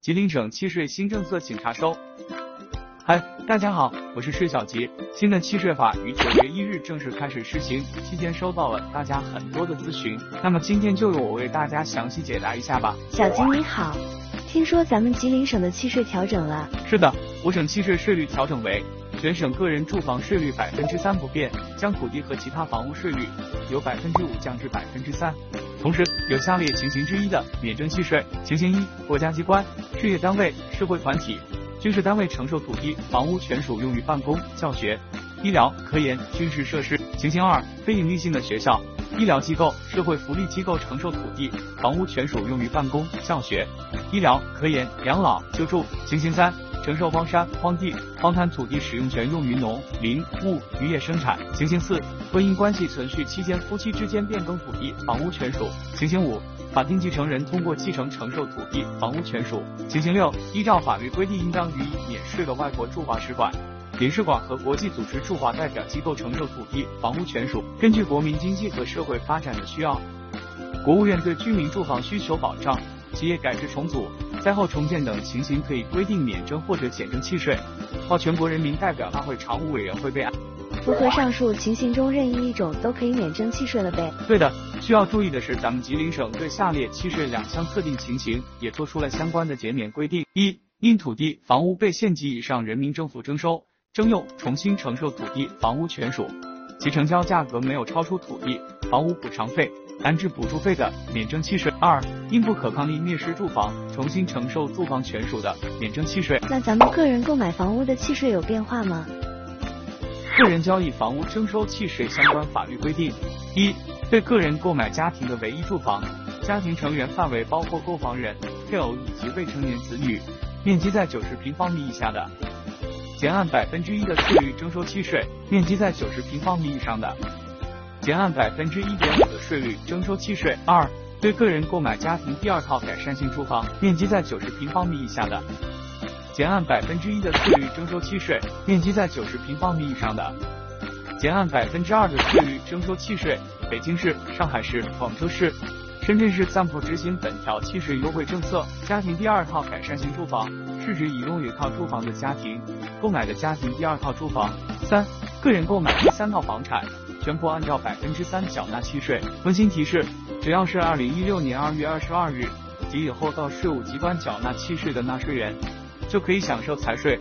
吉林省契税新政策请查收。嗨，大家好，我是税小吉。新的契税法于9月1日正式开始施行，期间收到了大家很多的咨询，那么今天就由我为大家详细解答一下吧。 小吉你好，听说咱们吉林省的契税调整了？ 是的，我省契税税率调整为全省个人住房税率3%不变，将土地和其他房屋税率由5%降至3%。同时有下列情形之一的免征契税：情形一，国家机关、事业单位、社会团体、军事单位承受土地、房屋权属用于办公、教学、医疗、科研、军事设施；情形二，非营利性的学校、医疗机构、社会福利机构承受土地、房屋权属用于办公、教学、医疗、科研、养老、救助；情形三，承受荒山、荒地、荒滩土地使用权用于农林牧渔业生产；情形四，婚姻关系存续期间夫妻之间变更土地、房屋权属；情形五，法定继承人通过继承承受土地、房屋权属；情形六，依照法律规定应当予以免税的外国驻华使馆、领事馆和国际组织驻华代表机构承受土地、房屋权属。根据国民经济和社会发展的需要，国务院对居民住房需求保障、企业改制重组、灾后重建等情形可以规定免征或者减征契税，报全国人民代表大会常务委员会备案。 符合上述情形中任意一种都可以免征契税了呗？ 对的，需要注意的是，咱们吉林省对下列契税2项特定情形也做出了相关的减免规定：一、因土地、房屋被县级以上人民政府征收、征用、重新承受土地、房屋权属，其成交价格没有超出土地、房屋补偿费、安置补助费的，免征契税；二、因不可抗力灭失住房，重新承受住房权属的，免征契税。 那咱们个人购买房屋的契税有变化吗？ 个人交易房屋征收契税相关法律规定：一、对个人购买家庭的唯一住房，家庭成员范围包括购房人、配偶以及未成年子女，面积在90平方米以下的，减按1%的税率征收契税；面积在90平方米以上的，减按1.5%的税率征收契税。二、对个人购买家庭第二套改善性住房，面积在90平方米以下的，减按1%的税率征收契税；面积在90平方米以上的，减按2%的税率征收契税。北京市、上海市、广州市、深圳市暂不执行本条契税优惠政策。家庭第二套改善性住房是指已拥有一套住房的家庭购买的家庭第二套住房。三、个人购买第三套房产，全部按照3%缴纳契税。温馨提示，只要是2016年2月22日及以后到税务机关缴纳契税的纳税人，就可以享受财税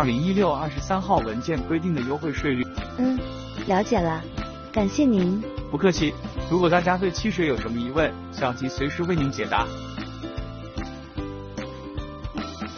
2016-23号文件规定的优惠税率。 了解了，感谢您。 不客气，如果大家对契税有什么疑问，小吉随时为您解答。